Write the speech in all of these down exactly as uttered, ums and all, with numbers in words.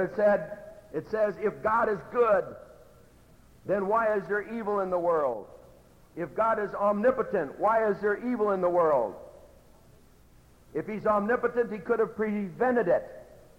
it said, it says, if God is good, then why is there evil in the world? If God is omnipotent, why is there evil in the world? If he's omnipotent, he could have prevented it.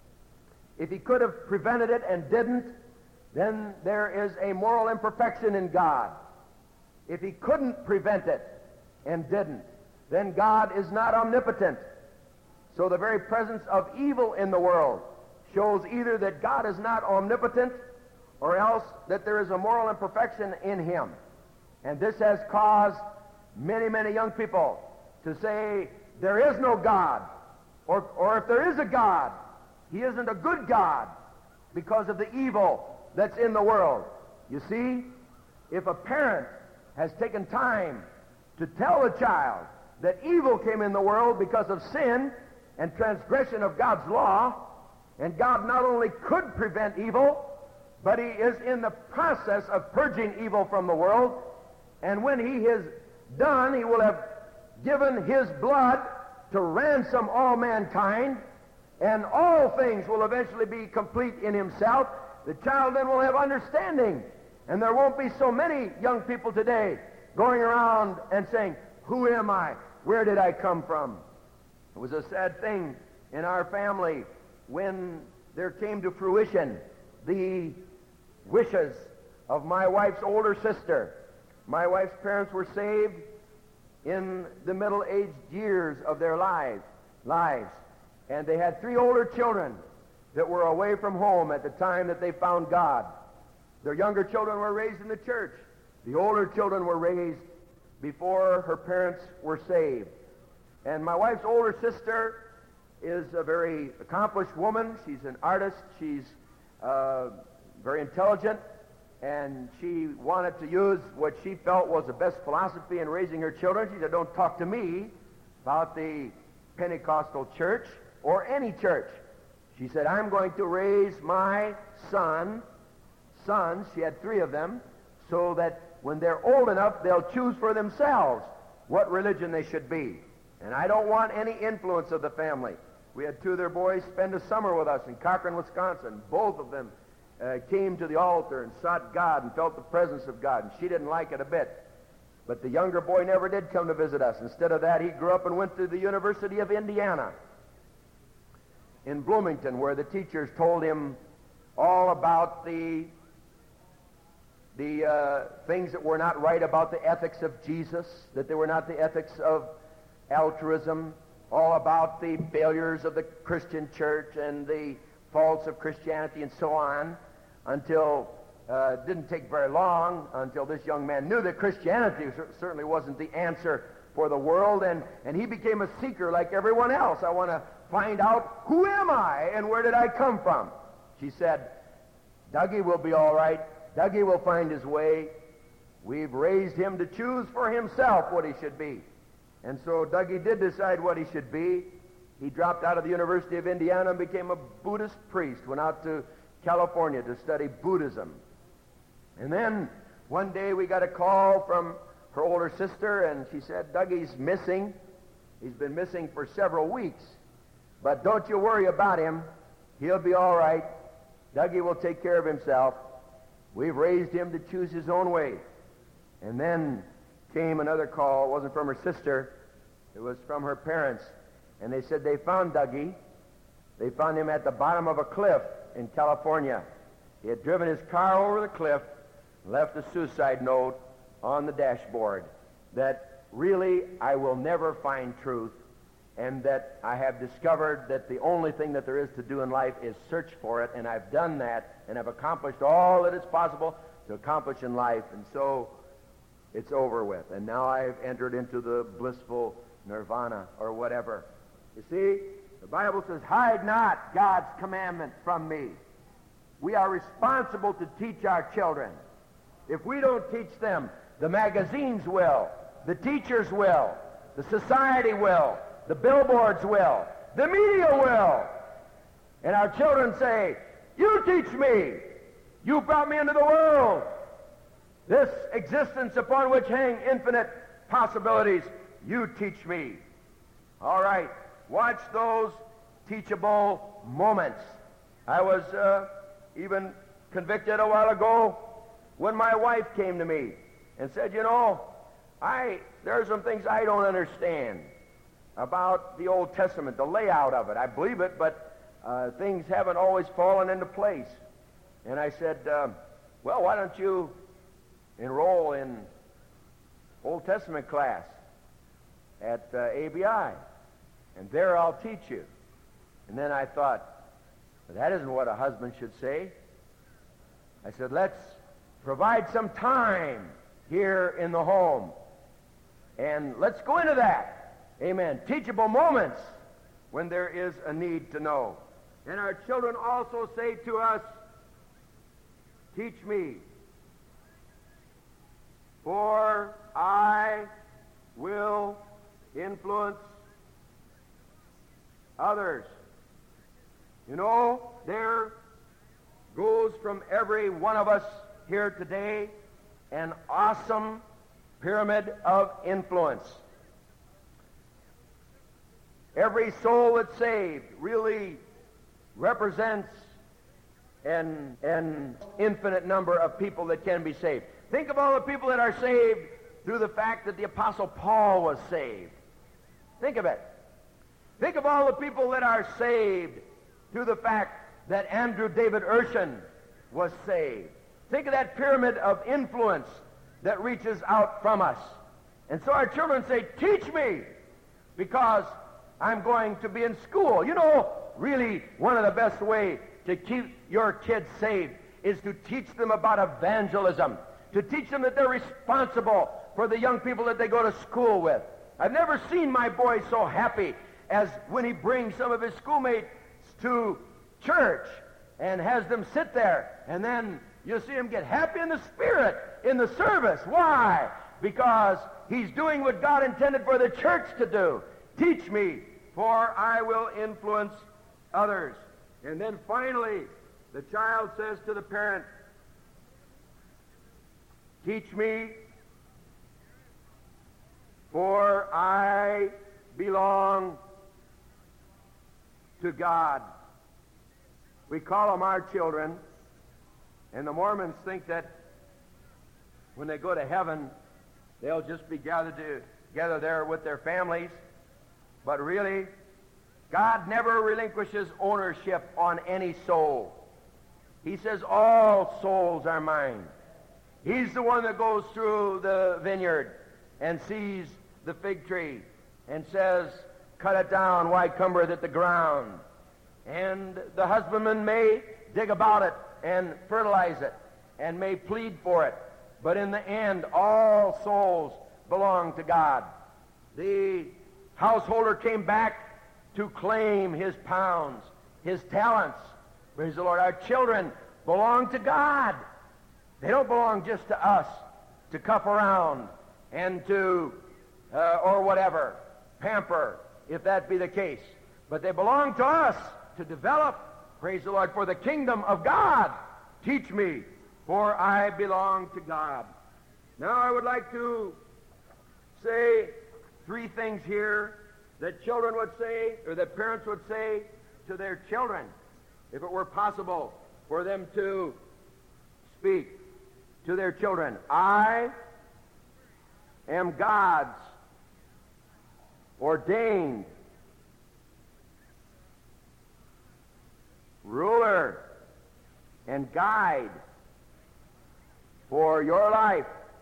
If he could have prevented it and didn't, then there is a moral imperfection in God. If he couldn't prevent it and didn't, then God is not omnipotent. So the very presence of evil in the world shows either that God is not omnipotent or else that there is a moral imperfection in him. And this has caused many, many young people to say there is no God, or, or if there is a God, he isn't a good God because of the evil that's in the world. You see, if a parent has taken time to tell a child that evil came in the world because of sin and transgression of God's law, and God not only could prevent evil, but he is in the process of purging evil from the world, and when he is done, he will have given his blood to ransom all mankind, and all things will eventually be complete in himself. The child then will have understanding, and there won't be so many young people today going around and saying, who am I? Where did I come from? It was a sad thing in our family when there came to fruition the wishes of my wife's older sister. My wife's parents were saved in the middle-aged years of their lives, lives, and they had three older children that were away from home at the time that they found God. Their younger children were raised in the church. The older children were raised before her parents were saved. And my wife's older sister is a very accomplished woman. She's an artist. She's uh, very intelligent. And she wanted to use what she felt was the best philosophy in raising her children. She said, don't talk to me about the Pentecostal church or any church. She said, I'm going to raise my son, sons, she had three of them, so that when they're old enough, they'll choose for themselves what religion they should be. And I don't want any influence of the family. We had two of their boys spend a summer with us in Cochran, Wisconsin. Both of them uh, came to the altar and sought God and felt the presence of God, and she didn't like it a bit. But the younger boy never did come to visit us. Instead of that, he grew up and went to the University of Indiana in Bloomington, where the teachers told him all about the the uh, things that were not right about the ethics of Jesus, that they were not the ethics of altruism, all about the failures of the Christian church and the faults of Christianity and so on, until uh, it didn't take very long until this young man knew that Christianity certainly wasn't the answer for the world, and, and he became a seeker like everyone else. I want to find out, who am I and where did I come from? She said, Dougie will be all right. Dougie will find his way. We've raised him to choose for himself what he should be. And so Dougie did decide what he should be. He dropped out of the University of Indiana and became a Buddhist priest, went out to California to study Buddhism. And then one day we got a call from her older sister, and she said, Dougie's missing. He's been missing for several weeks. But don't you worry about him. He'll be all right. Dougie will take care of himself. We've raised him to choose his own way. And then came another call. It wasn't from her sister. It was from her parents. And they said they found Dougie. They found him at the bottom of a cliff in California. He had driven his car over the cliff, left a suicide note on the dashboard that really I will never find truth, and that I have discovered that the only thing that there is to do in life is search for it, and I've done that, and I've accomplished all that is possible to accomplish in life, and so it's over with. And now I've entered into the blissful nirvana or whatever. You see, the Bible says, hide not God's commandment from me. We are responsible to teach our children. If we don't teach them, the magazines will, the teachers will, the society will, the billboards will, the media will. And our children say, you teach me. You brought me into the world. This existence upon which hang infinite possibilities, you teach me. All right, watch those teachable moments. I was uh, even convicted a while ago when my wife came to me and said, you know, I there are some things I don't understand about the Old Testament, the layout of it. I believe it, but uh, things haven't always fallen into place. And I said, uh, well, why don't you enroll in Old Testament class at uh, A B I, and there I'll teach you. And then I thought, that isn't what a husband should say. I said, let's provide some time here in the home, and let's go into that. Amen. Teachable moments when there is a need to know. And our children also say to us, teach me, for I will influence others. You know, there goes from every one of us here today an awesome pyramid of influence. Every soul that's saved really represents an, an infinite number of people that can be saved. Think of all the people that are saved through the fact that the Apostle Paul was saved. Think of it. Think of all the people that are saved through the fact that Andrew David Urshan was saved. Think of that pyramid of influence that reaches out from us. And so our children say, teach me, because I'm going to be in school. You know, really, one of the best ways to keep your kids saved is to teach them about evangelism, to teach them that they're responsible for the young people that they go to school with. I've never seen my boy so happy as when he brings some of his schoolmates to church and has them sit there, and then you'll see him get happy in the spirit in the service. Why? Because he's doing what God intended for the church to do. Teach me, for I will influence others. And then finally, the child says to the parent, teach me, for I belong to God. We call them our children, and the Mormons think that when they go to heaven, they'll just be gathered to, together there with their families. But really, God never relinquishes ownership on any soul. He says, all souls are mine. He's the one that goes through the vineyard and sees the fig tree and says, cut it down, why cumbereth it the ground? And the husbandman may dig about it and fertilize it and may plead for it. But in the end, all souls belong to God. The householder came back to claim his pounds, his talents. Praise the Lord. Our children belong to God. They don't belong just to us to cuff around and to, uh, or whatever, pamper, if that be the case. But they belong to us to develop, praise the Lord, for the kingdom of God. Teach me, for I belong to God. Now I would like to say three things here that children would say, or that parents would say to their children, if it were possible for them to speak to their children. I am God's ordained ruler and guide for your life.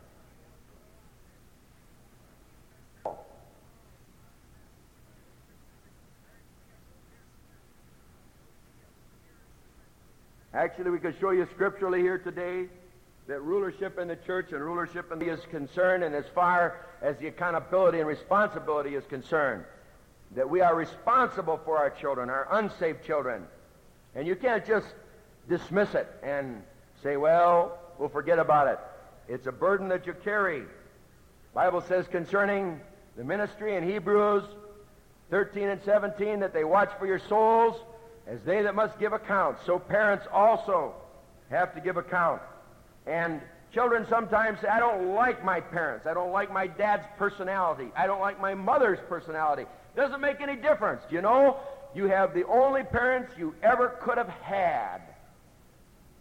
Actually, we could show you scripturally here today that rulership in the church and rulership in the is concerned, and as far as the accountability and responsibility is concerned, that we are responsible for our children, our unsaved children. And you can't just dismiss it and say, well, we'll forget about it. It's a burden that you carry. The Bible says concerning the ministry in Hebrews thirteen and seventeen that they watch for your souls as they that must give account. So parents also have to give account. And children sometimes say, I don't like my parents. I don't like my dad's personality. I don't like my mother's personality. Doesn't make any difference. You know, you have the only parents you ever could have had.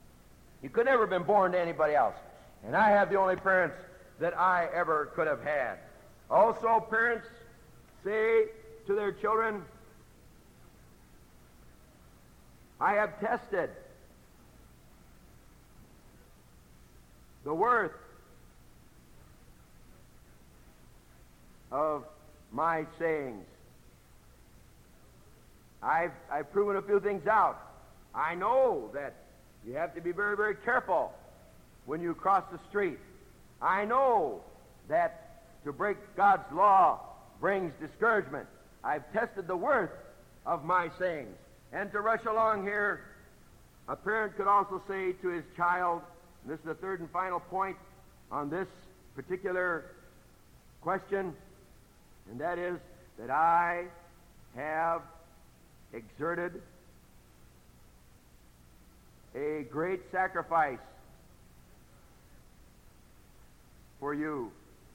You could never have been born to anybody else. And I have the only parents that I ever could have had. Also, parents say to their children, I have tested the worth of my sayings. I've, I've proven a few things out. I know that you have to be very, very careful when you cross the street. I know that to break God's law brings discouragement. I've tested the worth of my sayings. And to rush along here, a parent could also say to his child, and this is the third and final point on this particular question, and that is that I have exerted a great sacrifice for you.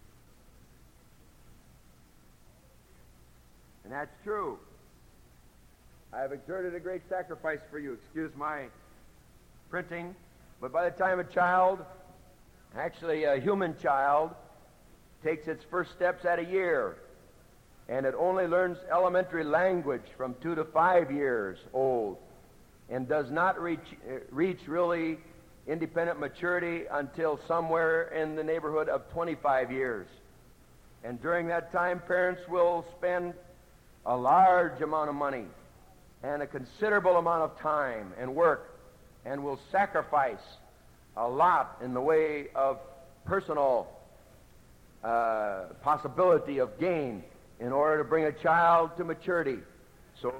And that's true. I have exerted a great sacrifice for you. Excuse my printing, but by the time a child, actually a human child, takes its first steps at a year, and it only learns elementary language from two to five years old, and does not reach, reach really independent maturity until somewhere in the neighborhood of twenty-five years. And during that time, parents will spend a large amount of money and a considerable amount of time and work, and will sacrifice a lot in the way of personal uh, possibility of gain in order to bring a child to maturity. So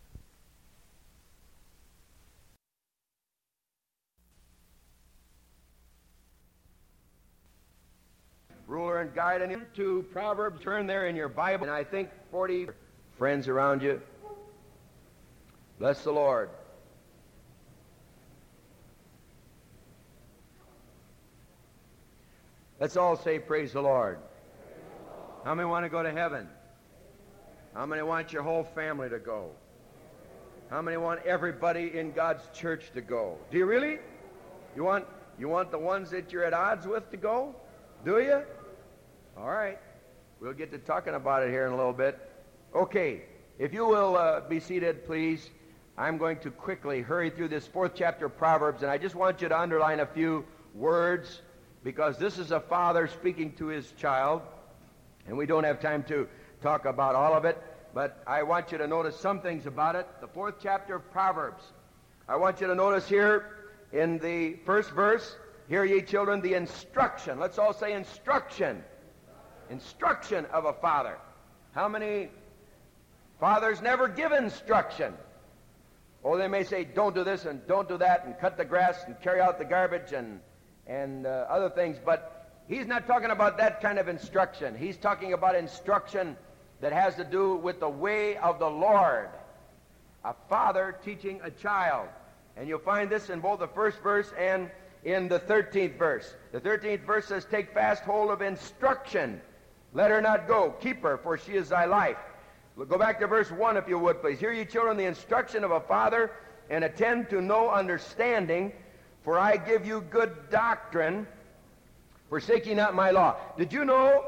ruler and guide him to Proverbs. Turn there in your Bible, and I think forty friends around you. Bless the Lord. Let's all say praise the Lord. How many want to go to heaven? How many want your whole family to go? How many want everybody in God's church to go? Do you really? You want you want the ones that you're at odds with to go? Do you? All right. We'll get to talking about it here in a little bit. Okay. If you will uh, be seated, please. I'm going to quickly hurry through this fourth chapter of Proverbs, and I just want you to underline a few words, because this is a father speaking to his child, and we don't have time to talk about all of it, but I want you to notice some things about it. The fourth chapter of Proverbs. I want you to notice here in the first verse, hear ye children, the instruction. Let's all say instruction. Instruction of a father. How many fathers never give instruction? Oh, they may say, don't do this and don't do that and cut the grass and carry out the garbage and, and uh, other things, but he's not talking about that kind of instruction. He's talking about instruction that has to do with the way of the Lord. A father teaching a child. And you'll find this in both the first verse and in the thirteenth verse. The thirteenth verse says, take fast hold of instruction. Let her not go. Keep her, for she is thy life. We'll go back to verse one, if you would, please. Hear ye children, the instruction of a father, and attend to no understanding, for I give you good doctrine. Forsake ye not my law. Did you know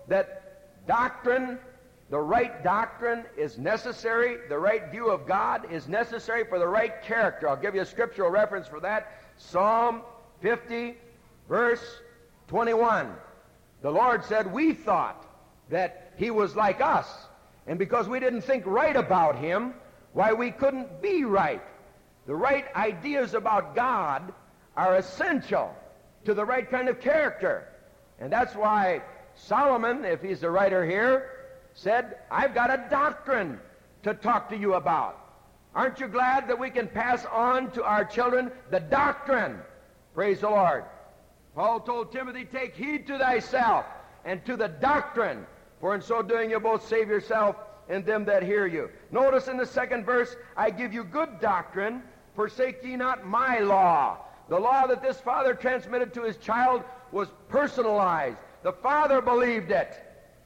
that doctrine, the right doctrine, is necessary? The right view of God is necessary for the right character. I'll give you a scriptural reference for that. Psalm fifty, verse twenty-one. The Lord said, we thought that he was like us, and because we didn't think right about him, why, we couldn't be right. The right ideas about God are essential to the right kind of character. And that's why Solomon, if he's the writer here, said, I've got a doctrine to talk to you about. Aren't you glad that we can pass on to our children the doctrine? Praise the Lord. Paul told Timothy, take heed to thyself and to the doctrine, for in so doing you both save yourself and them that hear you. Notice in the second verse, I give you good doctrine, forsake ye not my law. The law that this father transmitted to his child was personalized. The father believed it.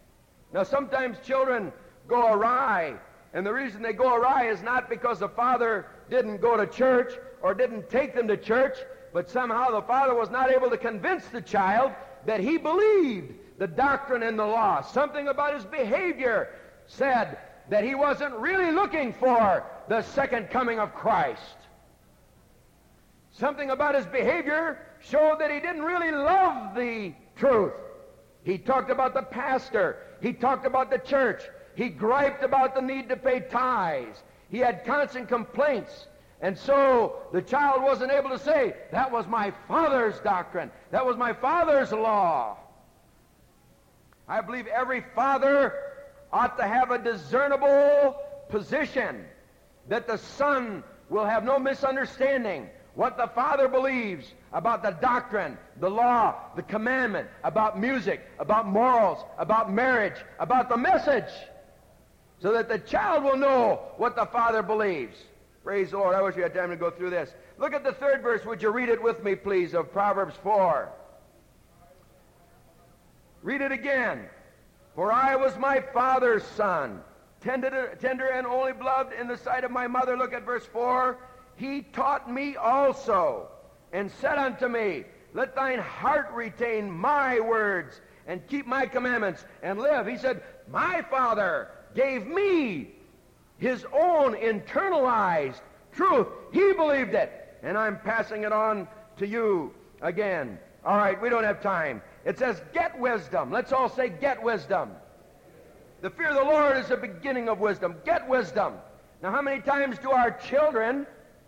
Now sometimes children go awry, and the reason they go awry is not because the father didn't go to church or didn't take them to church. but somehow the father was not able to convince the child that he believed the doctrine and the law. Something about his behavior said that he wasn't really looking for the second coming of Christ. Something about his behavior showed that he didn't really love the truth. He talked about the pastor. He talked about the church. He griped about the need to pay tithes. He had constant complaints. And so the child wasn't able to say, that was my father's doctrine. That was my father's law. I believe every father ought to have a discernible position, that the son will have no misunderstanding what the father believes about the doctrine, the law, the commandment, about music, about morals, about marriage, about the message, so that the child will know what the father believes. Praise the Lord. I wish we had time to go through this. Look at the third verse. Would you read it with me, please, of Proverbs four? Read it again. For I was my father's son, tender, tender and only beloved in the sight of my mother. Look at verse four. He taught me also, and said unto me, let thine heart retain my words, and keep my commandments, and live. He said, my father gave me his own internalized truth. He believed it, and I'm passing it on to you again. All right, we don't have time. It says, get wisdom. Let's all say, get wisdom. The fear of the Lord is the beginning of wisdom. Get wisdom. Now, how many times do our children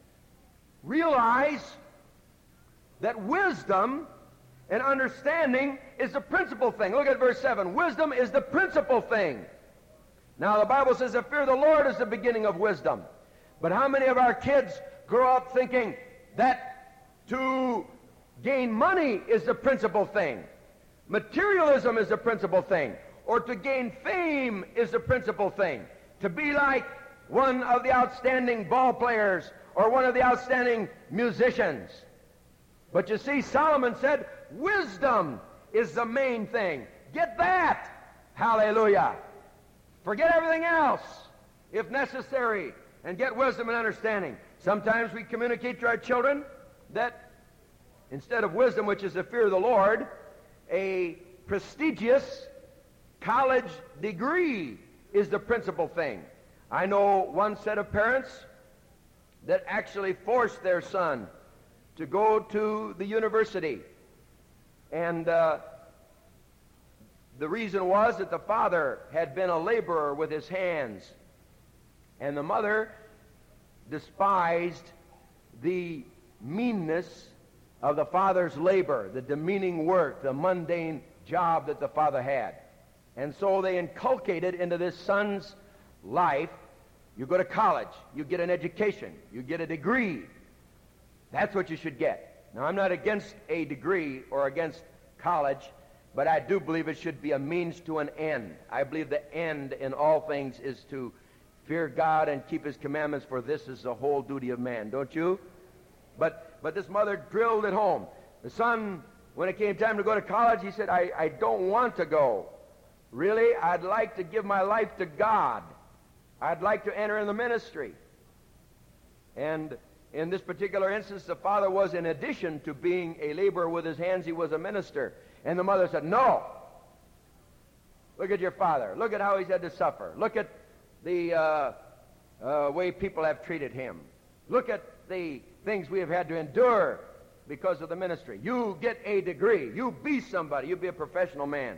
realize that wisdom and understanding is the principal thing? Look at verse seven. Wisdom is the principal thing. Now, the Bible says the fear of the Lord is the beginning of wisdom. But how many of our kids grow up thinking that to gain money is the principal thing, materialism is the principal thing, or to gain fame is the principal thing, to be like one of the outstanding ball players or one of the outstanding musicians? But you see, Solomon said, wisdom is the main thing. Get that. Hallelujah. Forget everything else, if necessary, and get wisdom and understanding. Sometimes we communicate to our children that instead of wisdom, which is the fear of the Lord, a prestigious college degree is the principal thing. I know one set of parents that actually forced their son to go to the university. And uh, the reason was that the father had been a laborer with his hands, and the mother despised the meanness of the father's labor, the demeaning work, the mundane job that the father had. And so they inculcated into this son's life, you go to college, you get an education, you get a degree. That's what you should get. Now, I'm not against a degree or against college, but I do believe it should be a means to an end. I believe the end in all things is to fear God and keep his commandments, for this is the whole duty of man. Don't you? But but this mother drilled at home. The son, when it came time to go to college, he said, I, I don't want to go. Really, I'd like to give my life to God. I'd like to enter in the ministry. And in this particular instance, the father was, in addition to being a laborer with his hands, he was a minister. And the mother said, no. Look at your father. Look at how he's had to suffer. Look at the uh, uh, way people have treated him. Look at the things we have had to endure because of the ministry. You get a degree. You be somebody. You be a professional man.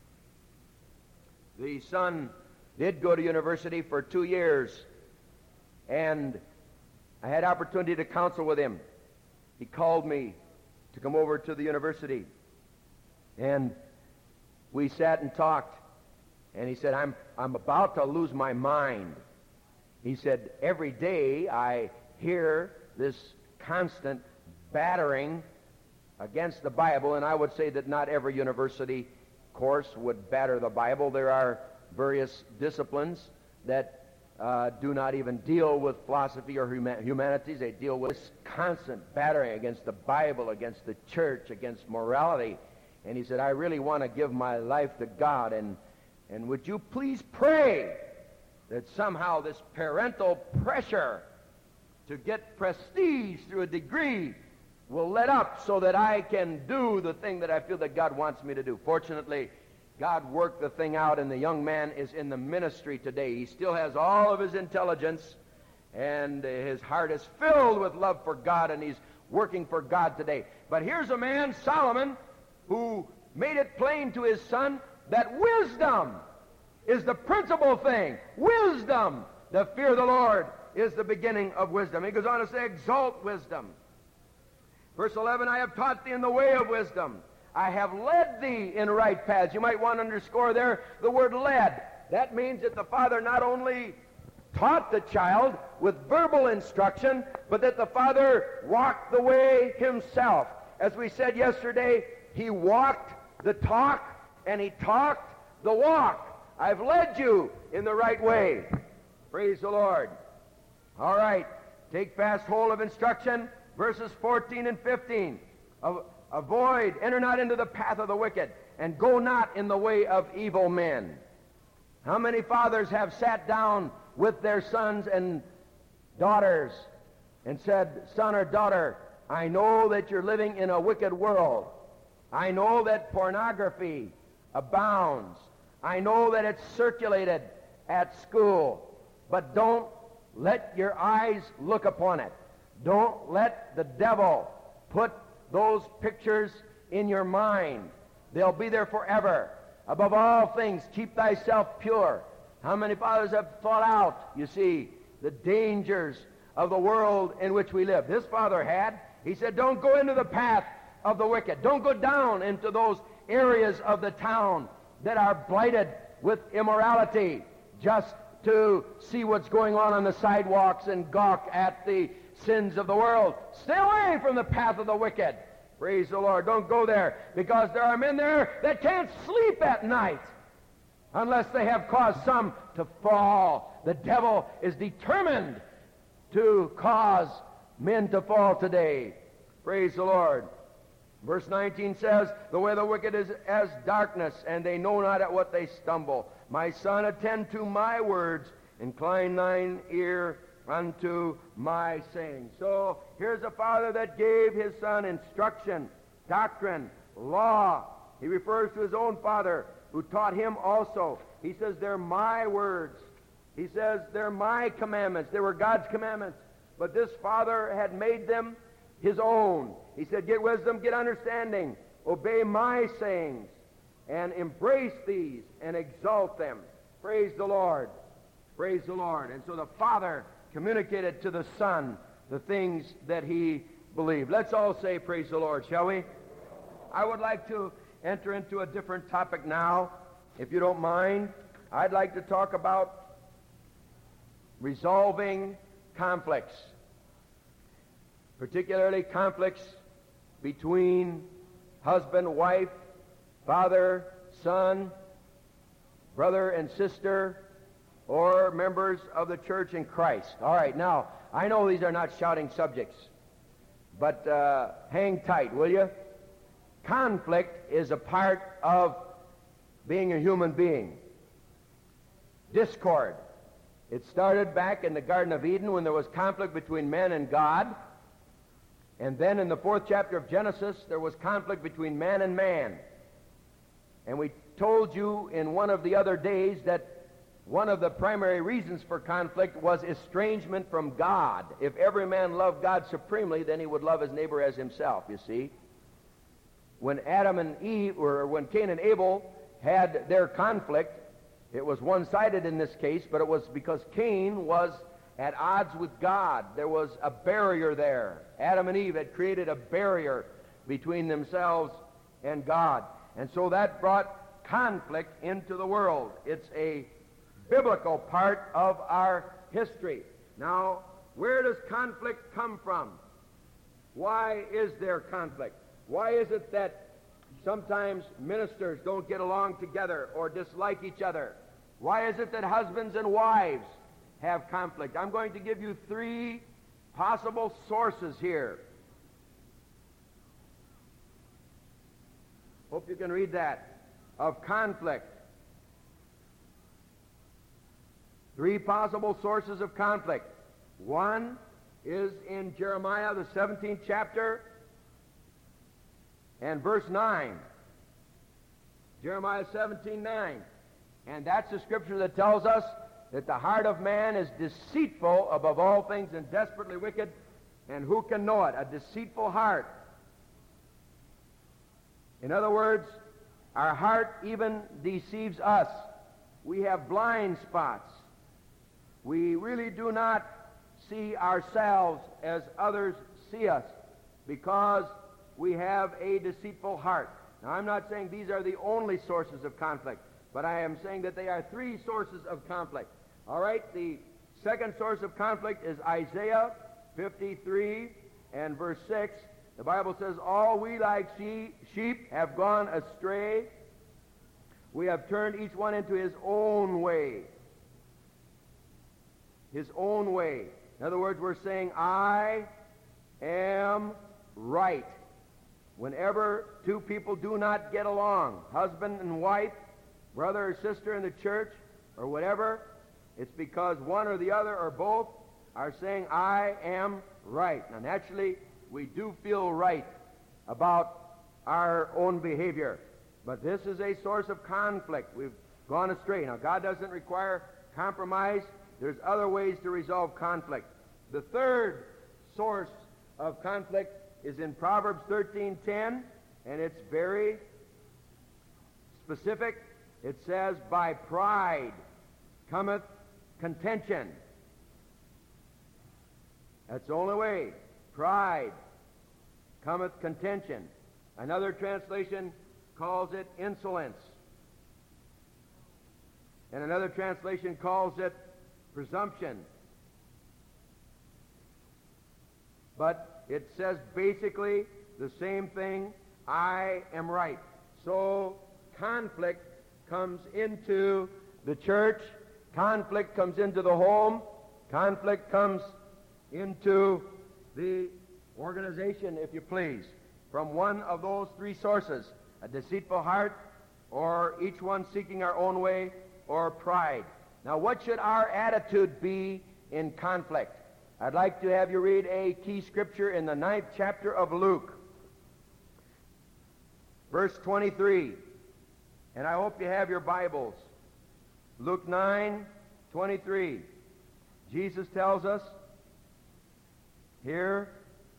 The son did go to university for two years, and I had opportunity to counsel with him. He called me to come over to the university, and we sat and talked, and he said, I'm, I'm about to lose my mind. He said, every day I hear this constant battering against the Bible, and I would say that not every university course would batter the Bible. There are various disciplines that uh, do not even deal with philosophy or huma- humanities. They deal with this constant battering against the Bible, against the church, against morality. And he said, I really want to give my life to God, and, and would you please pray that somehow this parental pressure to get prestige through a degree will let up so that I can do the thing that I feel that God wants me to do. Fortunately, God worked the thing out, and the young man is in the ministry today. He still has all of his intelligence, and his heart is filled with love for God, and he's working for God today. But here's a man, Solomon, who made it plain to his son that wisdom is the principal thing. Wisdom, the fear of the Lord, is the beginning of wisdom. He goes on to say, exalt wisdom. Verse eleven, I have taught thee in the way of wisdom. I have led thee in right paths. You might want to underscore there the word led. That means that the father not only taught the child with verbal instruction, but that the father walked the way himself. As we said yesterday, he walked the talk and he talked the walk. I've led you in the right way. Praise the Lord. All right, take fast hold of instruction. Verses fourteen and fifteen. Avoid, enter not into the path of the wicked, and go not in the way of evil men. How many fathers have sat down with their sons and daughters and said, son or daughter, I know that you're living in a wicked world. I know that pornography abounds. I know that it's circulated at school. But don't let your eyes look upon it. Don't let the devil put those pictures in your mind. They'll be there forever. Above all things, keep thyself pure. How many fathers have thought out, you see, the dangers of the world in which we live? This father had. He said, don't go into the path of the wicked. Don't go down into those areas of the town that are blighted with immorality just to see what's going on on the sidewalks and gawk at the sins of the world. Stay away from the path of the wicked. Praise the Lord. Don't go there, because there are men there that can't sleep at night unless they have caused some to fall. The devil is determined to cause men to fall today. Praise the Lord. Verse nineteen says, the way of the wicked is as darkness, and they know not at what they stumble. My son, attend to my words, incline thine ear unto my saying. So here's a father that gave his son instruction, doctrine, law. He refers to his own father who taught him also. He says, they're my words. He says, they're my commandments. They were God's commandments. But this father had made them his own. He said, get wisdom, get understanding, obey my sayings, and embrace these and exalt them. Praise the Lord. Praise the Lord. And so the father communicated to the son the things that he believed. Let's all say praise the Lord, shall we? I would like to enter into a different topic now, if you don't mind. I'd like to talk about resolving conflicts, particularly conflicts between husband, wife, father, son, brother and sister, or members of the church in Christ. All right, now, I know these are not shouting subjects, but uh, hang tight, will you? Conflict is a part of being a human being. Discord. It started back in the Garden of Eden when there was conflict between man and God. And then in the fourth chapter of Genesis, there was conflict between man and man. And we told you in one of the other days that one of the primary reasons for conflict was estrangement from God. If every man loved God supremely, then he would love his neighbor as himself, you see. When Adam and Eve, or when Cain and Abel had their conflict, it was one-sided in this case, but it was because Cain was at odds with God. There was a barrier there. Adam and Eve had created a barrier between themselves and God. And so that brought conflict into the world. It's a biblical part of our history. Now, where does conflict come from? Why is there conflict? Why is it that sometimes ministers don't get along together or dislike each other? Why is it that husbands and wives have conflict? I'm going to give you three possible sources here. Hope you can read that. Of conflict. Three possible sources of conflict. One is in Jeremiah, the seventeenth chapter, and verse nine. Jeremiah seventeen nine. And that's the scripture that tells us that the heart of man is deceitful above all things and desperately wicked, and who can know it? A deceitful heart. In other words, our heart even deceives us. We have blind spots. We really do not see ourselves as others see us because we have a deceitful heart. Now, I'm not saying these are the only sources of conflict, but I am saying that they are three sources of conflict. All right, the second source of conflict is Isaiah fifty-three and verse six. The Bible says, all we like she- sheep have gone astray. We have turned each one into his own way. His own way. In other words, we're saying, I am right. Whenever two people do not get along, husband and wife, brother or sister in the church, or whatever, it's because one or the other or both are saying, I am right. Now, naturally, we do feel right about our own behavior. But this is a source of conflict. We've gone astray. Now, God doesn't require compromise. There's other ways to resolve conflict. The third source of conflict is in Proverbs thirteen ten, and it's very specific. It says, by pride cometh contention. That's the only way. Pride cometh contention. Another translation calls it insolence. And another translation calls it presumption. But it says basically the same thing. I am right. So conflict comes into the church. Conflict comes into the home. Conflict comes into the organization, if you please, from one of those three sources: a deceitful heart, or each one seeking our own way, or pride. Now, what should our attitude be in conflict? I'd like to have you read a key scripture in the ninth chapter of Luke, verse twenty-three. And I hope you have your Bibles. Luke nine twenty-three. Jesus tells us here,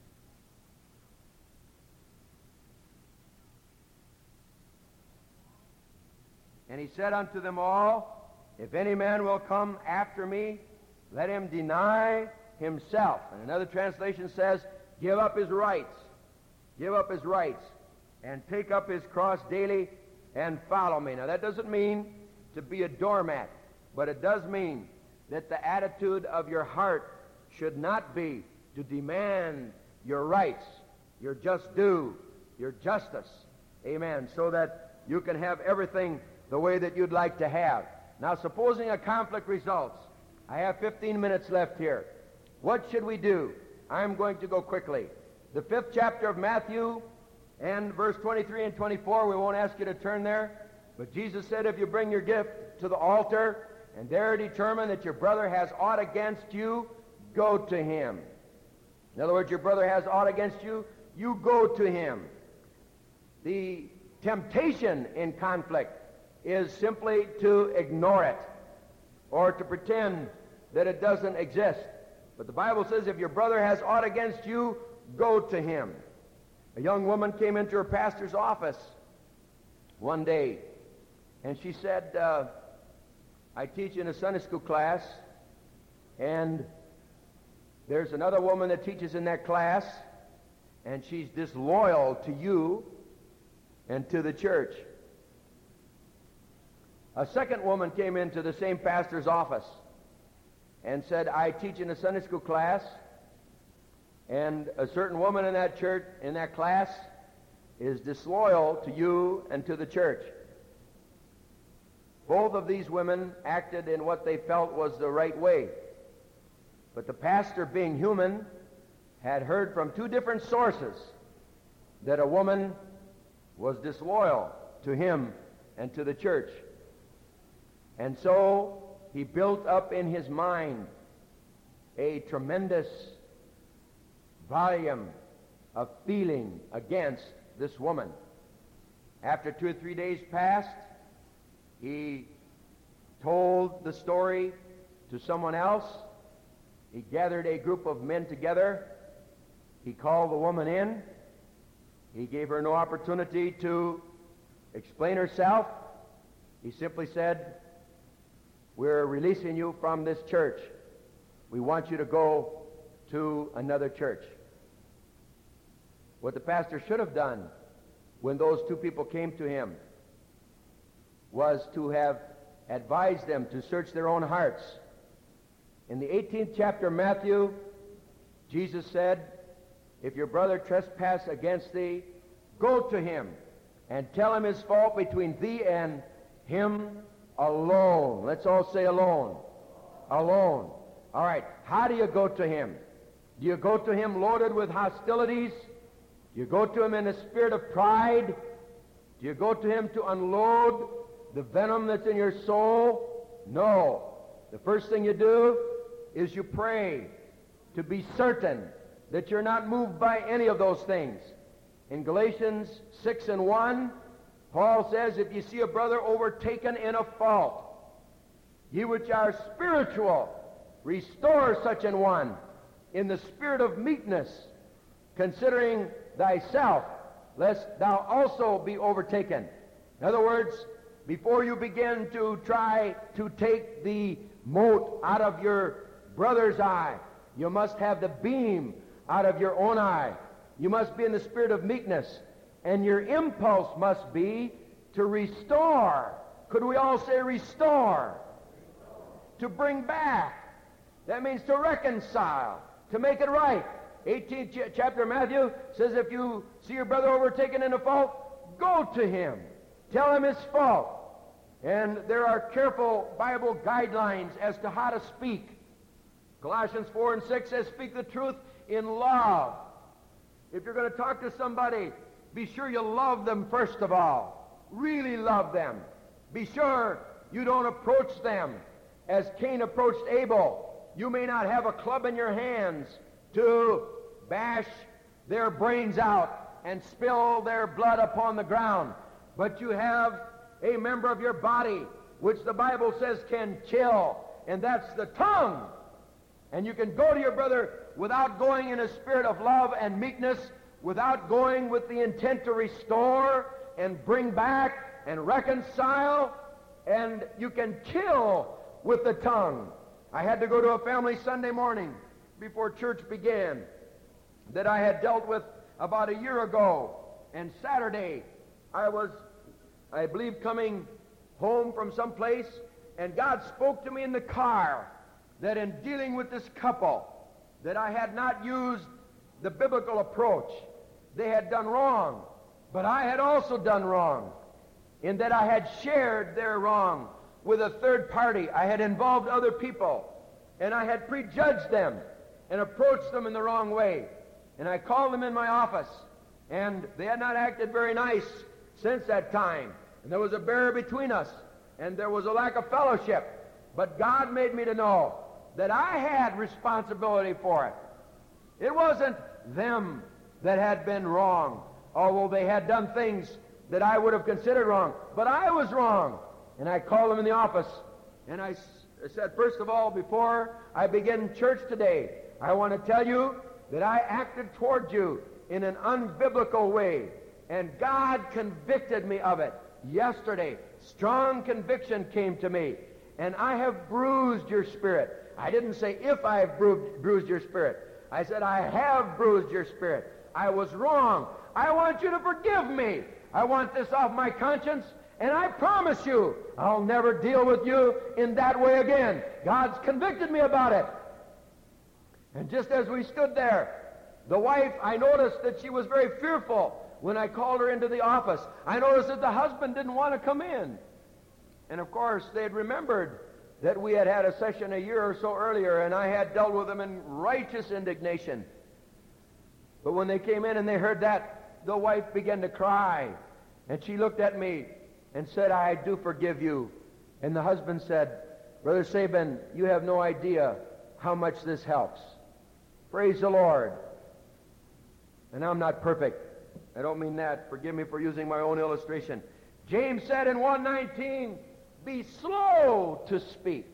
and he said unto them all, if any man will come after me, let him deny himself. And another translation says, give up his rights. Give up his rights and take up his cross daily and follow me. Now, that doesn't mean to be a doormat, but it does mean that the attitude of your heart should not be to demand your rights, your just due, your justice. Amen. So that you can have everything the way that you'd like to have. Now, supposing a conflict results, I have fifteen minutes left here. What should we do? I'm going to go quickly. The fifth chapter of Matthew and verse twenty-three and twenty-four, we won't ask you to turn there, but Jesus said, if you bring your gift to the altar and there determine that your brother has aught against you, go to him. In other words, your brother has aught against you, you go to him. The temptation in conflict is simply to ignore it or to pretend that it doesn't exist. But the Bible says if your brother has aught against you, go to him. A young woman came into her pastor's office one day, and she said, uh, I teach in a Sunday school class, and there's another woman that teaches in that class, and she's disloyal to you and to the church. A second woman came into the same pastor's office and said, I teach in a Sunday school class, and a certain woman in that church, in that class, is disloyal to you and to the church. Both of these women acted in what they felt was the right way. But the pastor, being human, had heard from two different sources that a woman was disloyal to him and to the church. And so he built up in his mind a tremendous volume of feeling against this woman. After two or three days passed, he told the story to someone else. He gathered a group of men together. He called the woman in. He gave her no opportunity to explain herself. He simply said, "We're releasing you from this church. We want you to go to another church." What the pastor should have done when those two people came to him was to have advised them to search their own hearts. In the eighteenth chapter of Matthew, Jesus said, "If your brother trespass against thee, go to him and tell him his fault between thee and him alone." Let's all say alone. Alone. All right. How do you go to him? Do you go to him loaded with hostilities? Do you go to him in a spirit of pride? Do you go to him to unload the venom that's in your soul? No. The first thing you do is you pray to be certain that you're not moved by any of those things. In Galatians six and one, Paul says, "If you see a brother overtaken in a fault, ye which are spiritual, restore such an one in the spirit of meekness, considering thyself, lest thou also be overtaken." In other words, before you begin to try to take the mote out of your brother's eye, you must have the beam out of your own eye. You must be in the spirit of meekness, and your impulse must be to restore. Could we all say restore? To bring back. That means to reconcile, to make it right. eighteenth ch- chapter of Matthew says, if you see your brother overtaken in a fault, go to him. Tell him his fault. And there are careful Bible guidelines as to how to speak. Colossians four and six says, speak the truth in love. If you're going to talk to somebody, be sure you love them first of all. Really love them. Be sure you don't approach them as Cain approached Abel. You may not have a club in your hands to bash their brains out and spill their blood upon the ground, but you have a member of your body which the Bible says can kill, and that's the tongue. And you can go to your brother without going in a spirit of love and meekness, without going with the intent to restore and bring back and reconcile, and you can kill with the tongue. I had to go to a family Sunday morning before church began that I had dealt with about a year ago, and Saturday I was, I believe, coming home from someplace, and God spoke to me in the car that in dealing with this couple, that I had not used the biblical approach. They had done wrong, but I had also done wrong, in that I had shared their wrong with a third party. I had involved other people, and I had prejudged them and approached them in the wrong way. And I called them in my office, and they had not acted very nice since that time. And there was a barrier between us, and there was a lack of fellowship. But God made me to know that I had responsibility for it. It wasn't them that had been wrong, although they had done things that I would have considered wrong. But I was wrong. And I called them in the office, and I said, first of all, before I begin church today, I want to tell you that I acted toward you in an unbiblical way, and God convicted me of it yesterday. Strong conviction came to me, and I have bruised your spirit. I didn't say if I have bruised, bruised your spirit. I said I have bruised your spirit. I was wrong. I want you to forgive me. I want this off my conscience, and I promise you I'll never deal with you in that way again. God's convicted me about it. And just as we stood there, the wife, I noticed that she was very fearful when I called her into the office. I noticed that the husband didn't want to come in. And of course, they had remembered that we had had a session a year or so earlier, and I had dealt with them in righteous indignation. But when they came in and they heard that, the wife began to cry. And she looked at me and said, I do forgive you. And the husband said, Brother Sabin, you have no idea how much this helps. Praise the Lord. And I'm not perfect, I don't mean that. Forgive me for using my own illustration. James said in one nineteen, be slow to speak.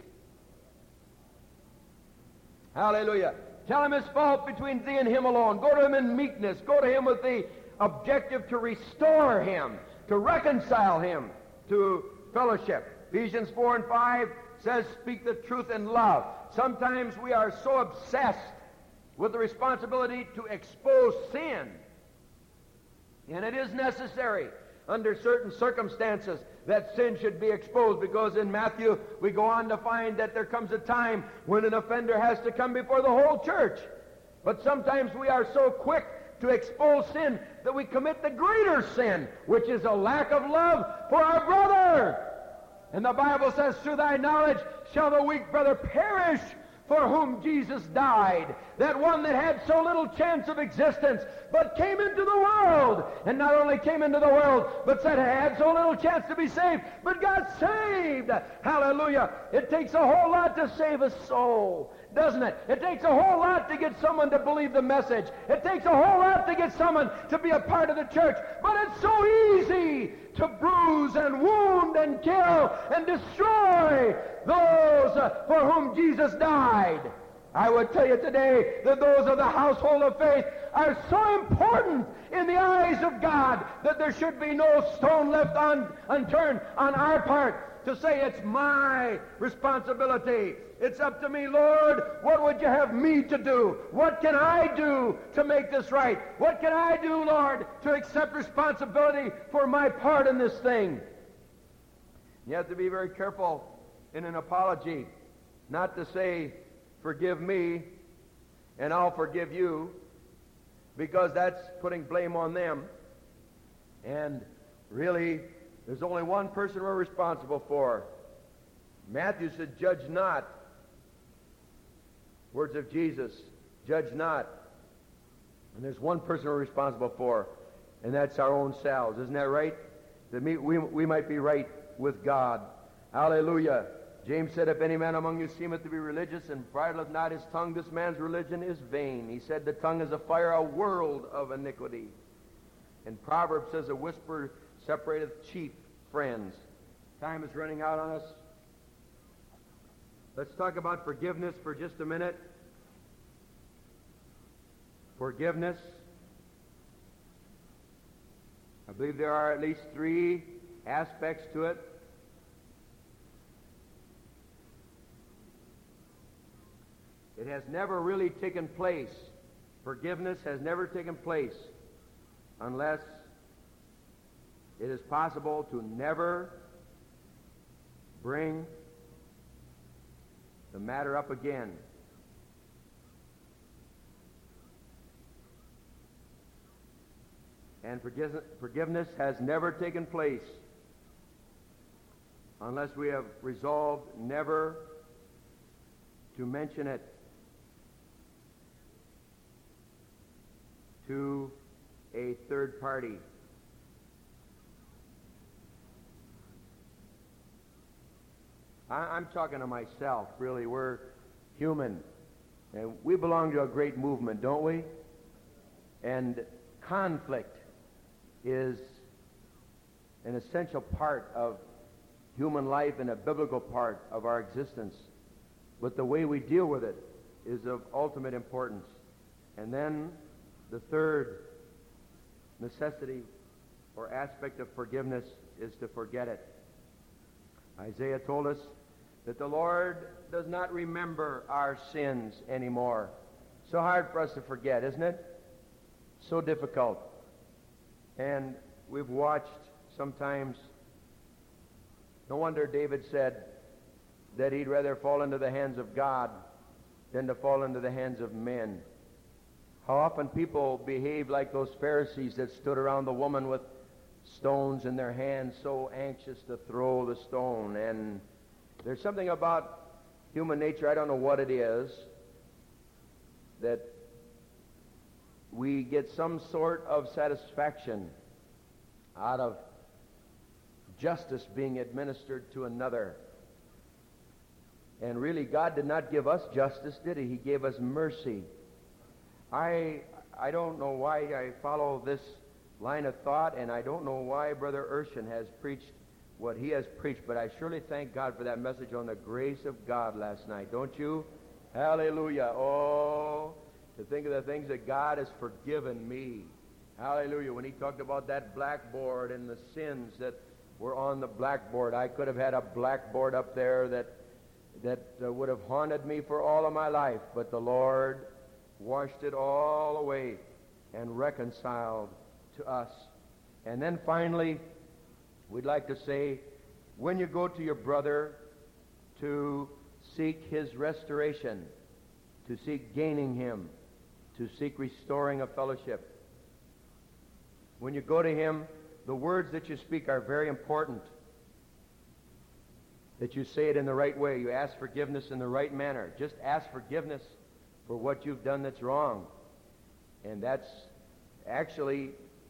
Hallelujah. Tell him his fault between thee and him alone. Go to him in meekness. Go to him with the objective to restore him, to reconcile him to fellowship. Ephesians four and five says, speak the truth in love. Sometimes we are so obsessed with the responsibility to expose sin, and it is necessary under certain circumstances that sin should be exposed, because in Matthew we go on to find that there comes a time when an offender has to come before the whole church. But sometimes we are so quick to expose sin that we commit the greater sin, which is a lack of love for our brother. And the Bible says, through thy knowledge shall the weak brother perish for whom Jesus died. That one that had so little chance of existence, but came into the world. And not only came into the world, but said had so little chance to be saved, but got saved. Hallelujah. It takes a whole lot to save a soul, doesn't it? It takes a whole lot to get someone to believe the message. It takes a whole lot to get someone to be a part of the church. But it's so easy to bruise and wound and kill and destroy those uh, for whom Jesus died. I would tell you today that those of the household of faith are so important in the eyes of God that there should be no stone left un- unturned on our part to say it's my responsibility. It's up to me, Lord. What would you have me to do? What can I do to make this right? What can I do, Lord, to accept responsibility for my part in this thing? You have to be very careful in an apology not to say, forgive me and I'll forgive you, because that's putting blame on them. And really, there's only one person we're responsible for. Matthew said, judge not. Words of Jesus, judge not. And there's one person we're responsible for, and that's our own selves. Isn't that right? That we, we, we might be right with God. Hallelujah. James said, if any man among you seemeth to be religious and bridleth not his tongue, this man's religion is vain. He said, the tongue is a fire, a world of iniquity. And Proverbs says, a whisper separateth chief friends. Time is running out on us. Let's talk about forgiveness for just a minute. Forgiveness. I believe there are at least three aspects to it. It has never really taken place. Forgiveness has never taken place unless it is possible to never bring the matter up again. And forgiveness has never taken place unless we have resolved never to mention it to a third party. I'm talking to myself, really. We're human, and we belong to a great movement, don't we? And conflict is an essential part of human life and a biblical part of our existence. But the way we deal with it is of ultimate importance. And then the third necessity or aspect of forgiveness is to forget it. Isaiah told us that the Lord does not remember our sins anymore. So hard for us to forget, isn't it? So difficult. And we've watched sometimes, no wonder David said that he'd rather fall into the hands of God than to fall into the hands of men. How often people behave like those Pharisees that stood around the woman with stones in their hands, so anxious to throw the stone. And there's something about human nature, I don't know what it is, that we get some sort of satisfaction out of justice being administered to another. And really, God did not give us justice, did he? He gave us mercy. I I don't know why I follow this line of thought, and I don't know why Brother Urshan has preached what he has preached, but I surely thank God for that message on the grace of God last night. Don't you? Hallelujah. Oh, to think of the things that God has forgiven me. Hallelujah. When he talked about that blackboard and the sins that were on the blackboard, I could have had a blackboard up there that that uh, would have haunted me for all of my life, but the Lord washed it all away and reconciled to us. And then finally, we'd like to say, when you go to your brother to seek his restoration, to seek gaining him, to seek restoring a fellowship, when you go to him, the words that you speak are very important. That you say it in the right way. You ask forgiveness in the right manner. Just ask forgiveness for what you've done that's wrong. And that's actually,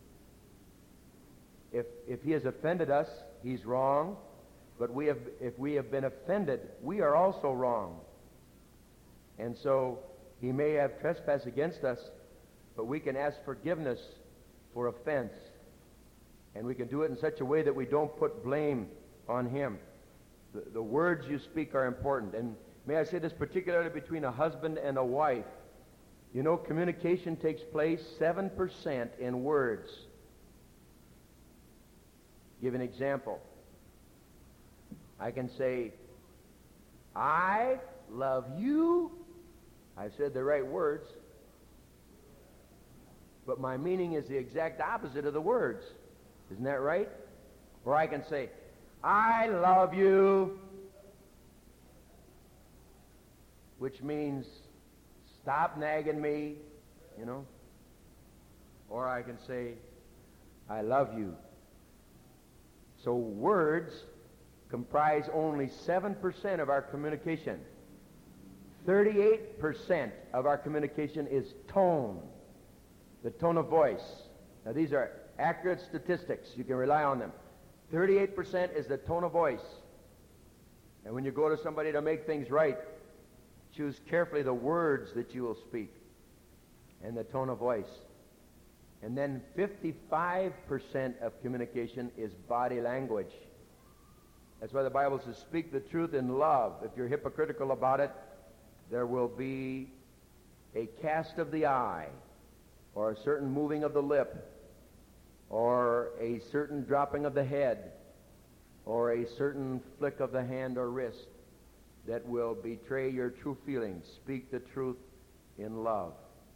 if if he has offended us, he's wrong. But we have, if we have been offended, we are also wrong. And so he may have trespassed against us, but we can ask forgiveness for offense. And we can do it in such a way that we don't put blame on him. The, the words you speak are important. And may I say this particularly between a husband and a wife. You know, communication takes place seven percent in words. Give an example. I can say, I love you. I've said the right words. But my meaning is the exact opposite of the words. Isn't that right? Or I can say, I love you, which means stop nagging me, you know. Or I can say, I love you. So words comprise only seven percent of our communication. thirty-eight percent of our communication is tone, the tone of voice. Now these are accurate statistics. You can rely on them. thirty-eight percent is the tone of voice. And when you go to somebody to make things right, choose carefully the words that you will speak and the tone of voice. And then fifty-five percent of communication is body language. That's why the Bible says, speak the truth in love. If you're hypocritical about it, there will be a cast of the eye, or a certain moving of the lip, or a certain dropping of the head, or a certain flick of the hand or wrist that will betray your true feelings. Speak the truth in love.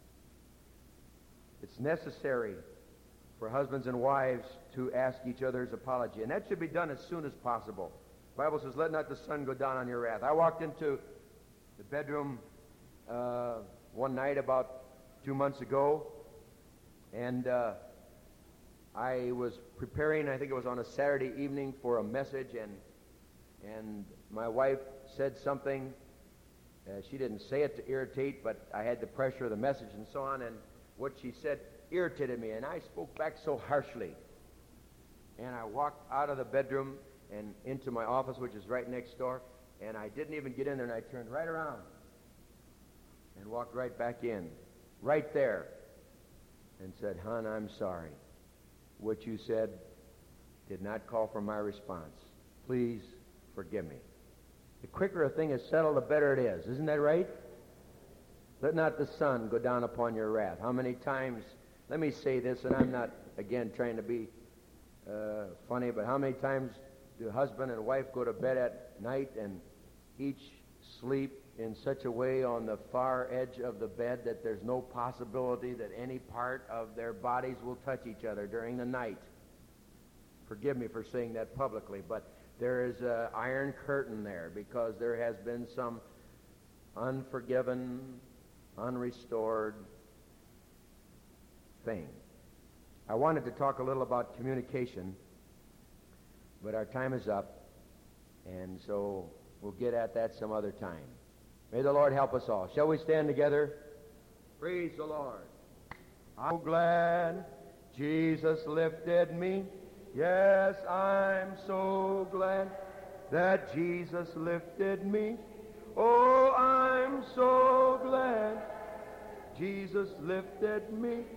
It's necessary for husbands and wives to ask each other's apology, and that should be done as soon as possible. The Bible says, let not the sun go down on your wrath. I walked into the bedroom uh, one night about two months ago, and uh, I was preparing, I think it was on a Saturday evening, for a message, and and my wife said something. Uh, she didn't say it to irritate, but I had the pressure of the message and so on, and what she said irritated me, and I spoke back so harshly. And I walked out of the bedroom and into my office, which is right next door, and I didn't even get in there, and I turned right around and walked right back in, right there, and said, hon, I'm sorry. What you said did not call for my response. Please forgive me. The quicker a thing is settled, the better it is. Isn't that right? Let not the sun go down upon your wrath. How many times, let me say this, and I'm not, again, trying to be uh, funny, but how many times do husband and wife go to bed at night and each sleep in such a way on the far edge of the bed that there's no possibility that any part of their bodies will touch each other during the night? Forgive me for saying that publicly, but there is an iron curtain there because there has been some unforgiven, unrestored thing. I wanted to talk a little about communication, but our time is up, and so we'll get at that some other time. May the Lord help us all. Shall we stand together? Praise the Lord. I'm so glad Jesus lifted me. Yes, I'm so glad that Jesus lifted me. Oh, I'm so glad Jesus lifted me.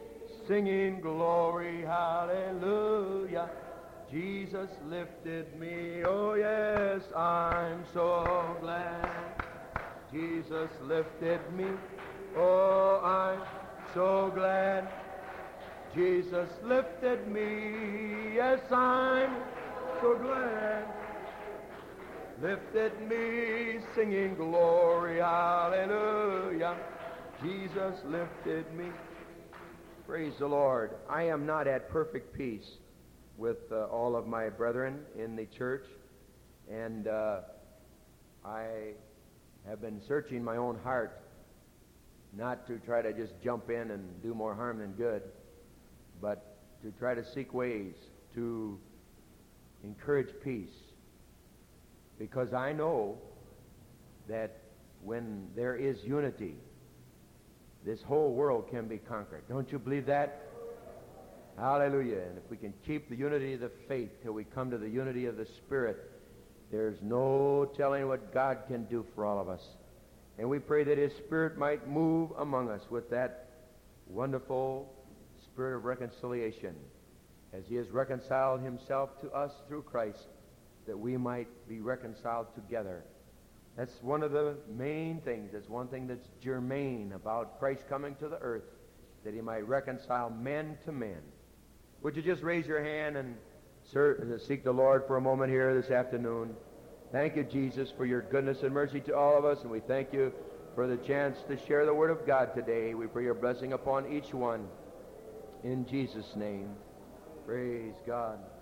singing glory, hallelujah. Jesus lifted me, oh yes, I'm so glad. Jesus lifted me, oh I'm so glad. Jesus lifted me, yes, I'm so glad. Lifted me, singing glory, hallelujah. Jesus lifted me. Praise the Lord. I am not at perfect peace with uh, all of my brethren in the church, and uh, I have been searching my own heart not to try to just jump in and do more harm than good, but to try to seek ways to encourage peace, because I know that when there is unity, this whole world can be conquered. Don't you believe that? Hallelujah. And if we can keep the unity of the faith till we come to the unity of the Spirit, there's no telling what God can do for all of us. And we pray that His Spirit might move among us with that wonderful spirit of reconciliation, as He has reconciled Himself to us through Christ, that we might be reconciled together. That's one of the main things. That's one thing that's germane about Christ coming to the earth, that He might reconcile men to men. Would you just raise your hand and sir, seek the Lord for a moment here this afternoon? Thank you, Jesus, for your goodness and mercy to all of us, and we thank you for the chance to share the Word of God today. We pray your blessing upon each one. In Jesus' name, praise God.